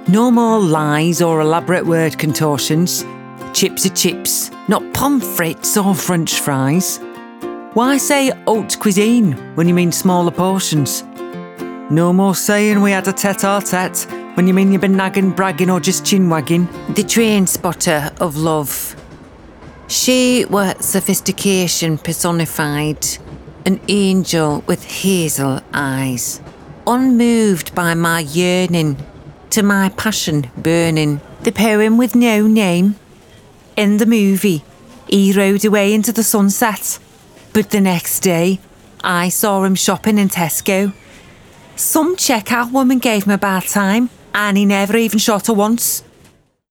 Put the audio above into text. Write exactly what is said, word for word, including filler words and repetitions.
No more lies or elaborate word contortions. Chips are chips, not pommes frites or French fries. Why say haute cuisine when you mean smaller portions? No more saying we had a tete-a-tete when you mean you've been nagging, bragging or just chin-wagging. The train spotter of love. She were sophistication personified, an angel with hazel eyes, unmoved by my yearning, to my passion burning. The poem with no name. In the movie, he rode away into the sunset, but the next day, I saw him shopping in Tesco. Some checkout woman gave him a bad time, and he never even shot her once.